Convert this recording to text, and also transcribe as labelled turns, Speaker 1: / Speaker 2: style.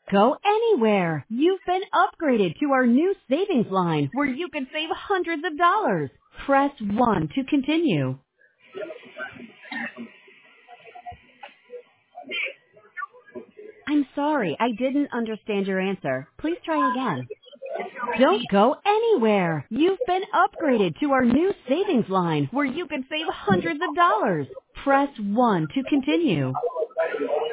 Speaker 1: Go anywhere. You've been upgraded to our new savings line where you can save hundreds of dollars. Press 1 to continue. I'm sorry, I didn't understand your answer. Please try again. Don't go anywhere. You've been upgraded to our new savings line where you can save hundreds of dollars. Press 1 to continue.